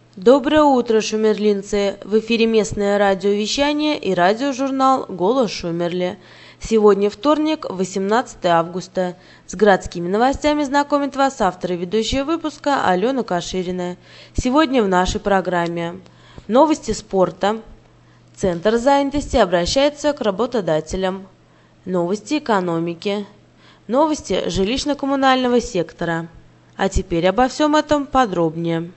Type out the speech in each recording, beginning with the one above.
Доброе утро, шумерлинцы! В эфире местное радиовещание и радиожурнал «Голос Шумерли». Сегодня вторник, 18 августа. С городскими новостями знакомит вас автор и ведущая выпуска Алена Каширина. Сегодня в нашей программе новости спорта. Центр занятости обращается к работодателям. Новости экономики. Новости жилищно-коммунального сектора. А теперь обо всем этом подробнее.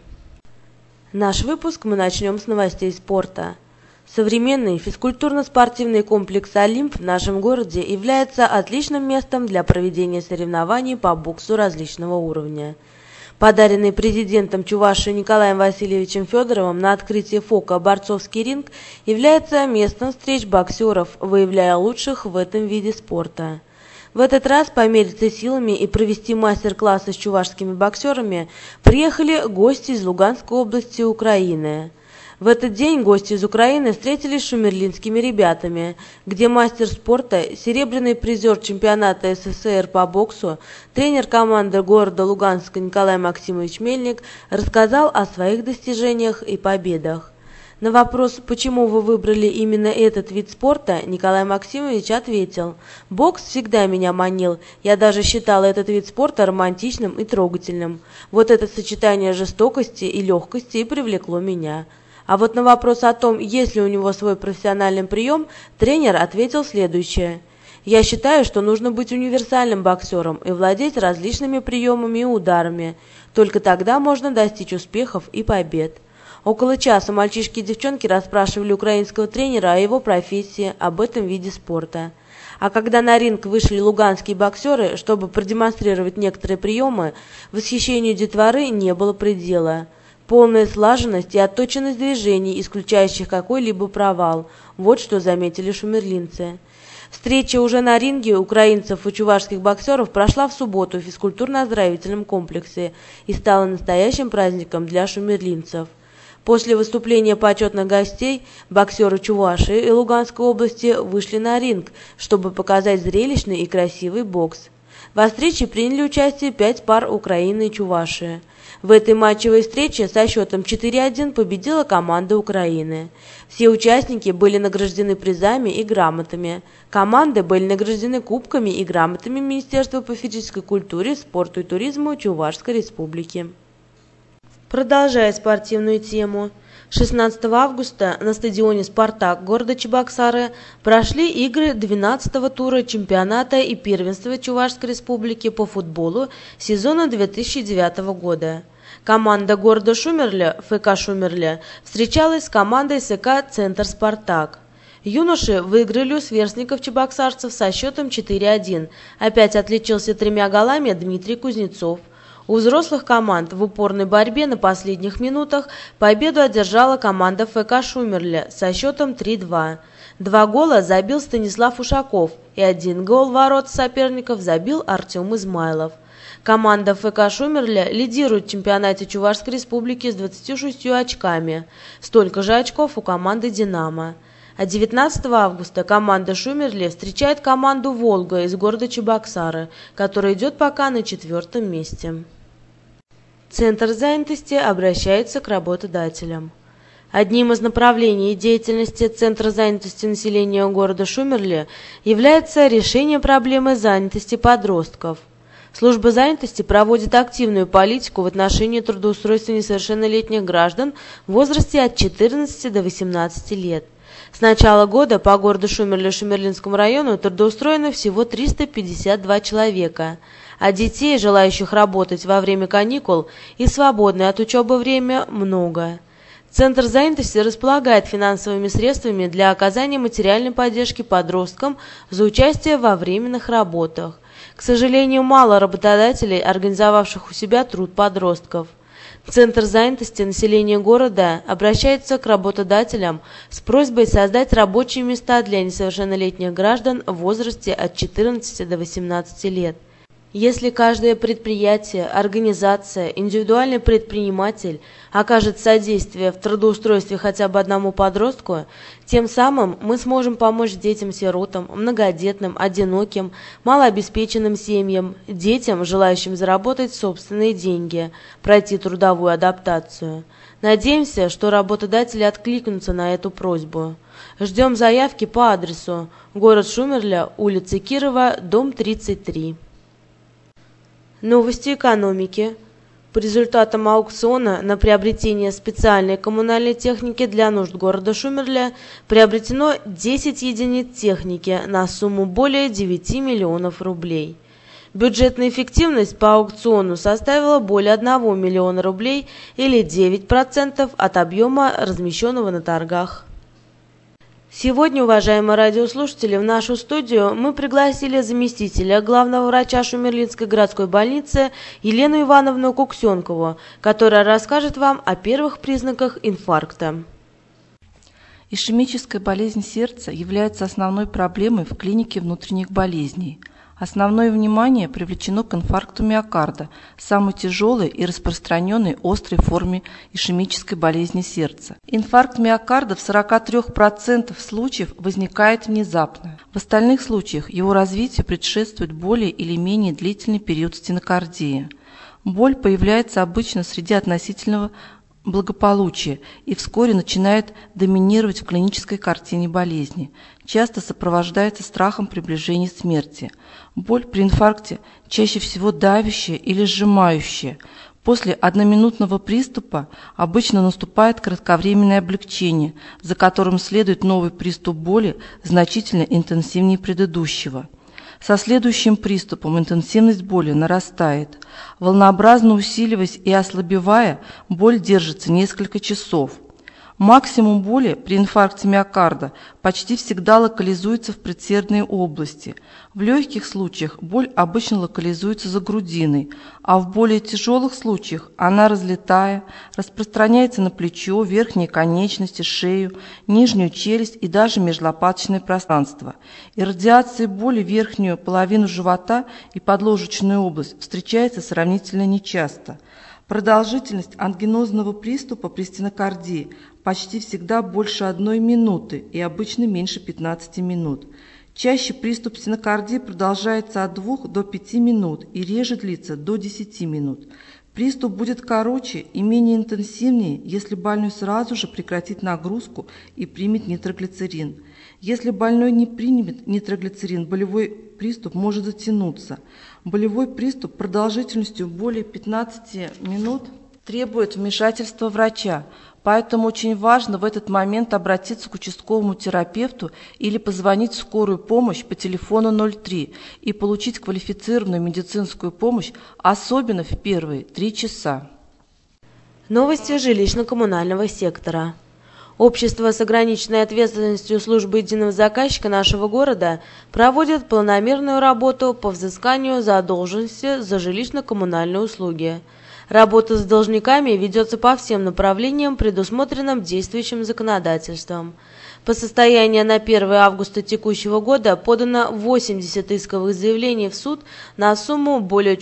Наш выпуск мы начнем с новостей спорта. Современный физкультурно-спортивный комплекс «Олимп» в нашем городе является отличным местом для проведения соревнований по боксу различного уровня. Подаренный президентом Чувашии Николаем Васильевичем Федоровым на открытии ФОКа борцовский ринг является местом встреч боксеров, выявляя лучших в этом виде спорта. В этот раз помериться силами и провести мастер-классы с чувашскими боксерами приехали гости из Луганской области Украины. В этот день гости из Украины встретились с шумерлинскими ребятами, где мастер спорта, серебряный призер чемпионата СССР по боксу, тренер команды города Луганска Николай Максимович Мельник рассказал о своих достижениях и победах. На вопрос, почему вы выбрали именно этот вид спорта, Николай Максимович ответил: «Бокс всегда меня манил, я даже считал этот вид спорта романтичным и трогательным. Вот это сочетание жестокости и легкости и привлекло меня». А вот на вопрос о том, есть ли у него свой профессиональный прием, тренер ответил следующее: «Я считаю, что нужно быть универсальным боксером и владеть различными приемами и ударами. Только тогда можно достичь успехов и побед». Около часа мальчишки и девчонки расспрашивали украинского тренера о его профессии, об этом виде спорта. А когда на ринг вышли луганские боксеры, чтобы продемонстрировать некоторые приемы, восхищению детворы не было предела. Полная слаженность и отточенность движений, исключающих какой-либо провал. Вот что заметили шумерлинцы. Встреча уже на ринге украинцев и чувашских боксеров прошла в субботу в физкультурно-оздоровительном комплексе и стала настоящим праздником для шумерлинцев. После выступления почетных гостей боксеры Чувашии и Луганской области вышли на ринг, чтобы показать зрелищный и красивый бокс. Во встрече приняли участие 5 пар Украины и Чувашии. В этой матчевой встрече со счетом 4-1 победила команда Украины. Все участники были награждены призами и грамотами. Команды были награждены кубками и грамотами Министерства по физической культуре, спорту и туризму Чувашской республики. Продолжая спортивную тему, 16 августа на стадионе «Спартак» города Чебоксары прошли игры 12-го тура чемпионата и первенства Чувашской республики по футболу сезона 2009 года. Команда города Шумерля, ФК Шумерля, встречалась с командой СК «Центр Спартак». Юноши выиграли у сверстников чебоксарцев со счетом 4-1. Опять отличился 3 голами Дмитрий Кузнецов. У взрослых команд в упорной борьбе на последних минутах победу одержала команда ФК Шумерля со счетом 3-2. 2 гола забил Станислав Ушаков и 1 гол в ворота соперников забил Артем Измайлов. Команда ФК Шумерля лидирует в чемпионате Чувашской республики с 26 очками. Столько же очков у команды «Динамо». А 19 августа команда Шумерли встречает команду «Волга» из города Чебоксары, которая идет пока на 4-м месте. Центр занятости обращается к работодателям. Одним из направлений деятельности Центра занятости населения города Шумерли является решение проблемы занятости подростков. Служба занятости проводит активную политику в отношении трудоустройства несовершеннолетних граждан в возрасте от 14 до 18 лет. С начала года по городу Шумерли и Шумерлинскому району трудоустроено всего 352 человека, а детей, желающих работать во время каникул и свободное от учебы время, много. Центр занятости располагает финансовыми средствами для оказания материальной поддержки подросткам за участие во временных работах. К сожалению, мало работодателей, организовавших у себя труд подростков. Центр занятости населения города обращается к работодателям с просьбой создать рабочие места для несовершеннолетних граждан в возрасте от 14 до 18 лет. Если каждое предприятие, организация, индивидуальный предприниматель окажет содействие в трудоустройстве хотя бы одному подростку, тем самым мы сможем помочь детям-сиротам, многодетным, одиноким, малообеспеченным семьям, детям, желающим заработать собственные деньги, пройти трудовую адаптацию. Надеемся, что работодатели откликнутся на эту просьбу. Ждем заявки по адресу: город Шумерля, улица Кирова, дом 33. Новости экономики. По результатам аукциона на приобретение специальной коммунальной техники для нужд города Шумерля приобретено 10 единиц техники на сумму более 9 миллионов рублей. Бюджетная эффективность по аукциону составила более 1 миллиона рублей или 9% от объема, размещенного на торгах. Сегодня, уважаемые радиослушатели, в нашу студию мы пригласили заместителя главного врача Шумерлинской городской больницы Елену Ивановну Куксенкову, которая расскажет вам о первых признаках инфаркта. Ишемическая болезнь сердца является основной проблемой в клинике внутренних болезней. Основное внимание привлечено к инфаркту миокарда, самой тяжелой и распространенной острой форме ишемической болезни сердца. Инфаркт миокарда в 43% случаев возникает внезапно. В остальных случаях его развитию предшествует более или менее длительный период стенокардии. Боль появляется обычно среди относительного благополучия и вскоре начинает доминировать в клинической картине болезни. Часто сопровождается страхом приближения смерти. Боль при инфаркте чаще всего давящая или сжимающая. После одноминутного приступа обычно наступает кратковременное облегчение, за которым следует новый приступ боли, значительно интенсивнее предыдущего. Со следующим приступом интенсивность боли нарастает. Волнообразно усиливаясь и ослабевая, боль держится несколько часов. Максимум боли при инфаркте миокарда почти всегда локализуется в предсердной области. В легких случаях боль обычно локализуется за грудиной, а в более тяжелых случаях она, разлетая, распространяется на плечо, верхние конечности, шею, нижнюю челюсть и даже межлопаточное пространство. Иррадиация боли в верхнюю половину живота и подложечную область встречается сравнительно нечасто. Продолжительность ангинозного приступа при стенокардии почти всегда больше 1 минуты и обычно меньше 15 минут. Чаще приступ стенокардии продолжается от 2 до 5 минут и реже длится до 10 минут. Приступ будет короче и менее интенсивнее, если больной сразу же прекратит нагрузку и примет нитроглицерин. Если больной не примет нитроглицерин, болевой приступ может затянуться. Болевой приступ продолжительностью более 15 минут требует вмешательства врача, поэтому очень важно в этот момент обратиться к участковому терапевту или позвонить в скорую помощь по телефону 03 и получить квалифицированную медицинскую помощь, особенно в первые 3 часа. Новости жилищно-коммунального сектора. Общество с ограниченной ответственностью службы единого заказчика нашего города проводит планомерную работу по взысканию задолженности за жилищно-коммунальные услуги. Работа с должниками ведется по всем направлениям, предусмотренным действующим законодательством. По состоянию на 1 августа текущего года подано 80 исковых заявлений в суд на сумму более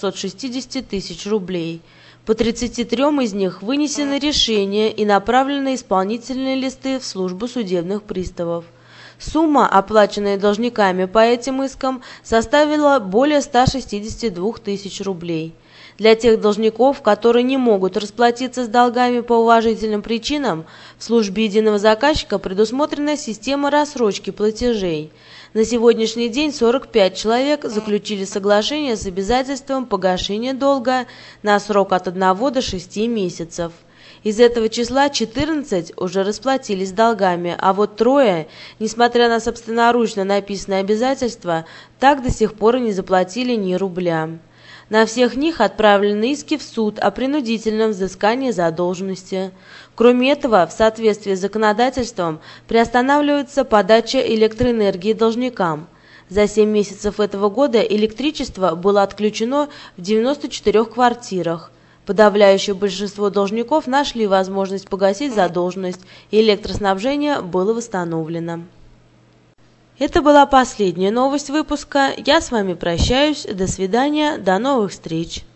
460 тысяч рублей. По 33 из них вынесены решения и направлены исполнительные листы в службу судебных приставов. Сумма, оплаченная должниками по этим искам, составила более 162 тысяч рублей. Для тех должников, которые не могут расплатиться с долгами по уважительным причинам, в службе единого заказчика предусмотрена система рассрочки платежей. На сегодняшний день 45 человек заключили соглашение с обязательством погашения долга на срок от 1 до 6 месяцев. Из этого числа 14 уже расплатились долгами, а вот 3, несмотря на собственноручно написанное обязательство, так до сих пор и не заплатили ни рубля. На всех них отправлены иски в суд о принудительном взыскании задолженности. Кроме этого, в соответствии с законодательством приостанавливается подача электроэнергии должникам. За 7 месяцев этого года электричество было отключено в 94 квартирах. Подавляющее большинство должников нашли возможность погасить задолженность, и электроснабжение было восстановлено. Это была последняя новость выпуска. Я с вами прощаюсь. До свидания. До новых встреч.